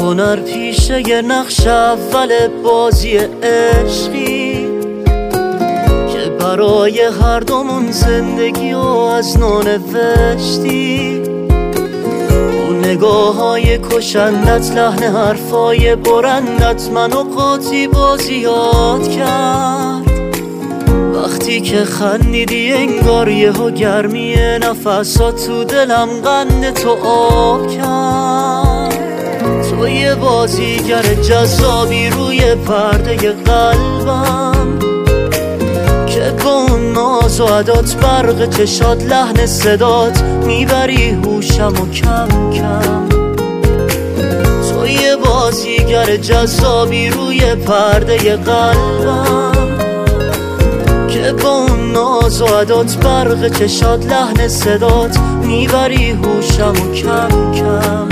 هنر پیشه یه نقش اول بازی عشقی که برای هر دومون زندگی و از نو نوشتی. اون نگاه های کشندت، لحن حرفای برندت منو قاطی بازی یاد کرد. وقتی که خندیدی انگار یهو گرمی نفسات تو دلم قند تو آب کرد. تو یه بازیگر جذابی روی پرده قلبم که با اون ناز و عدات، برق چشات، لحن صدات میبری هوشم و کم کم. تو یه بازیگر جذابی روی پرده قلبم که با اون ناز و عدات، برق چشات، لحن صدات میبری هوشم و کم کم،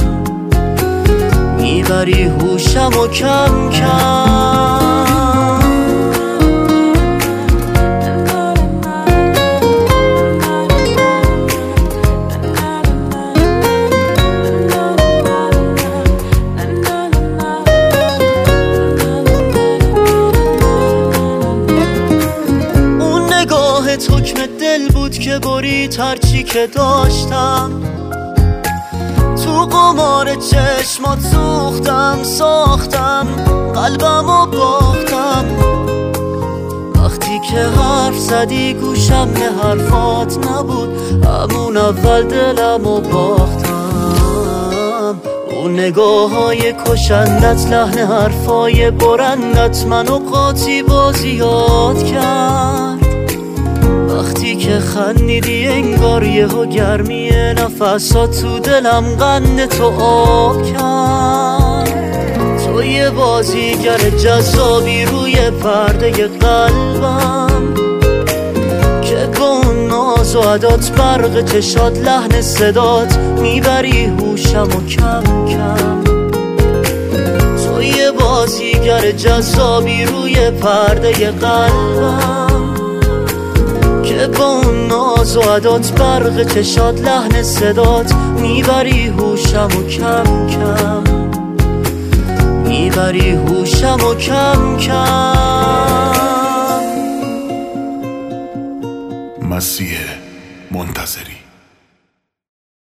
میبری هوشم و کم کم. اون نگاهت حکم دل بود که برید هرچی که داشتم. تو قمار چشمات سوختم، ساختم قلبم و باختم. وقتی که حرف زدی گوشم به حرفات نبود، همون اول دلم و باختم. اون نگاه های کشندت، لحن حرفای برندت منو قاطی بازی یاد کرد. وقتی که خندیدی انگار یهو گرمی نفسات تو دلم قند تو آب کرد. تو یه بازیگر جذابی روی پرده قلبم که با اون ناز و عدات، برق چشات، لحن صدات میبری هوشم و کم کم. تو یه بازیگر جذابی روی پرده قلبم که با اون ناز و عدات، برق چشات، لحن صدات میبری هوشم و کم کم، میبری هوشم و کم کم. مسیح